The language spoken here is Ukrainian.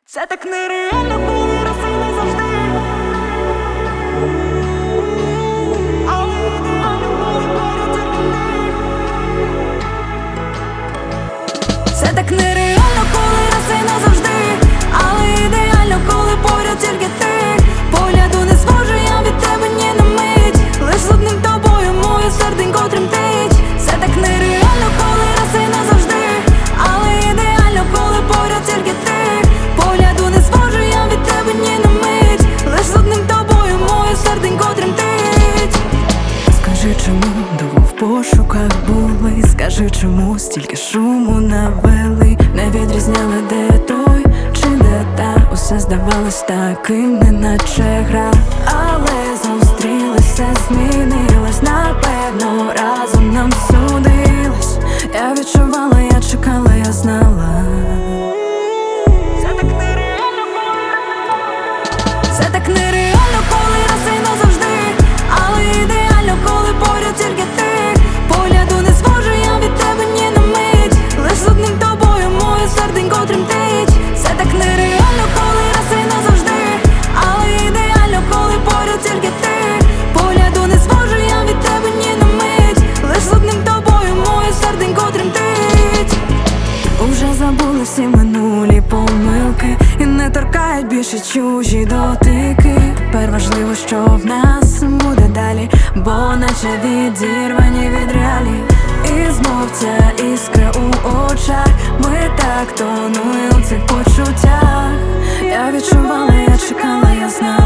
Це так нереально, коли раси назавжди. Але ідеально, коли поряд тільки ти. Це так нереально, коли раси назавжди. Але ідеально, коли поряд тільки ти. Погляду не зможу я від тебе ні на мить. Лиш з одним тобою моє серденько тремтить. Це так нереально, коли раси назавжди. Але ідеально, коли поряд тільки ти. Погляду не зможу я від тебе ні на мить. Лиш з одним тобою моє серденько тремтить. Скажи, чому довго в пошуках були? Скажи, чому стільки шуму навели? Не відрізняли, де той чи де та. Усе здавалось таким, неначе гра. Але зустрілися, змінилось. Напевно, разом нам судилось. Я відчувала, я чекала, я знала. Це так нереально, коли раси назавжди. Але ідеально, коли поряд тільки ти. Погляду не зможу я від тебе ні на мить. Лиш з одним тобою моє серденько тремтить. Це так нереально, коли раси назавжди. Але ідеально, коли поряд тільки ти. Погляду не зможу я від тебе ні на мить. Лиш з одним тобою моє серденько тремтить. Уже забули всі минулі помилки. І не торкають більше чужі дотики. Тепер важливо, що в нас буде далі. Бо наче відірвані від реалій. І знов ця іскра у очах. Ми так тонули у цих почуттях. Я відчувала, я чекала, я знала.